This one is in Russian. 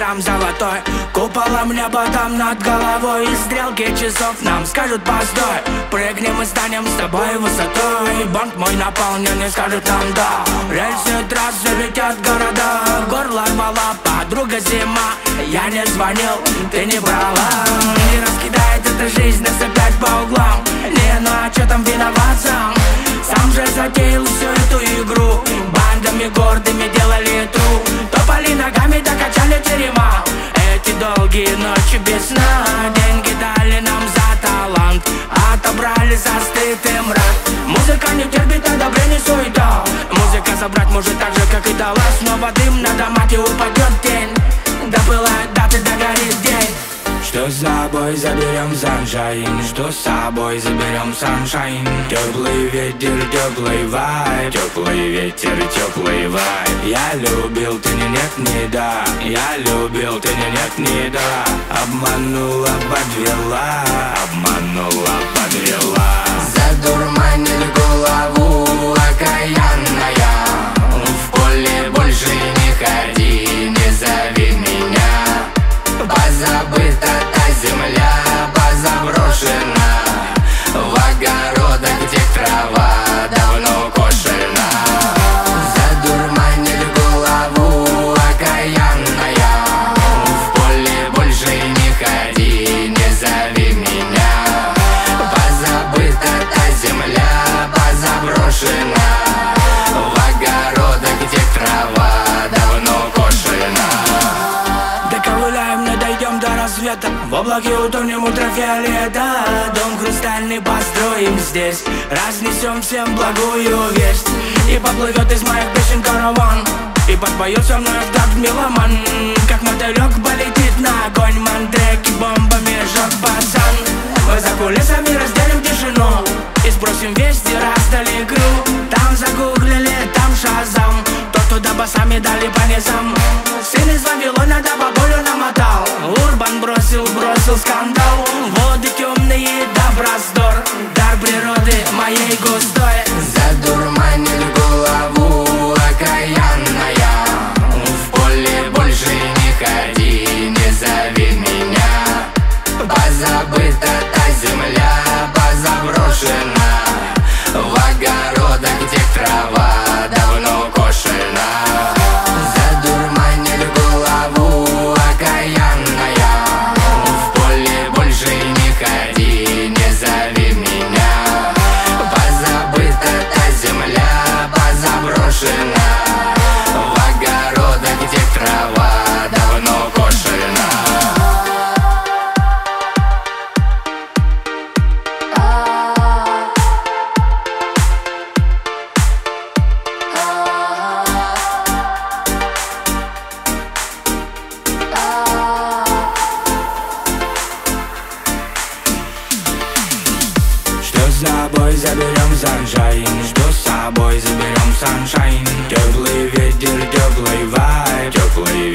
вечером золотой, куполом неба там над головой, и стрелки часов нам скажут постой. Прыгнем и станем с тобой высотой, банк мой наполнен и скажет нам да. Рельсы трассы летят города, горло рвала подруга зима. Я не звонил, ты не брала. Не раскидает эта жизнь нас опять по углам. Не, ну а чё там виноват сам? Сам же затеял всю эту игру. Бандами гордыми делали тру, топали ногами, докачали терема. Эти долгие ночи без сна, деньги дали нам за талант, отобрали за стыд и мрак. Музыка не терпит одобрений, суета. Музыка забрать может так же, как и дала. Снова дым на домате, упадет тень. Допылает даты, догорит день. Что с собой заберем саншайн, что с собой заберем саншайн. Теплый ветер, теплый вайб, теплый ветер, теплый вайб. Я любил, ты не нет, не да. Я любил, ты не нет, не да. Обманула, подвела, обманула, подвела. Задурманит голову окаянная. В поле больше не ходи, не зови меня. Позабыта та земля, позаброшена. В огородах, где трава давно кошена. Задурманит голову окаянная. В поле больше не ходи, не зови меня. Позабыта та земля, позаброшена. В огородах, где трава давно кошена. Доковыляем, не дойдем до рассвета, в облаке утонем ультрафиолета. Дом хрустальный построим здесь, разнесем всем благую весть. И поплывет из моих песен караван, и подпоет со мной в такт меломан. Как мотылек полетит на огонь, мандреки бомбами жжет пацан. Мы за кулисами разделим тишину и сбросим вести, раздали игру. Там загуглили, там шазам, тот, туда басами дали по низам. Сын из Вавилона до бабулю намотал, Урбан бросил скандал. Воды темные, да раздор, дар природы моей густой. Задурманит голову окаянная. В поле больше не ходи, не зови меня. Позабыта та земля, позаброшена. В огородах, где трава давно кошена. Задурманит голову окаянная. В поле больше не ходи, не зови меня. Позабыта та земля, позаброшена. В огородах, где трава давно кошена. Что с собой заберем саншайн, что с собой заберем саншайн. Теплый ветер, теплый вайб, теплый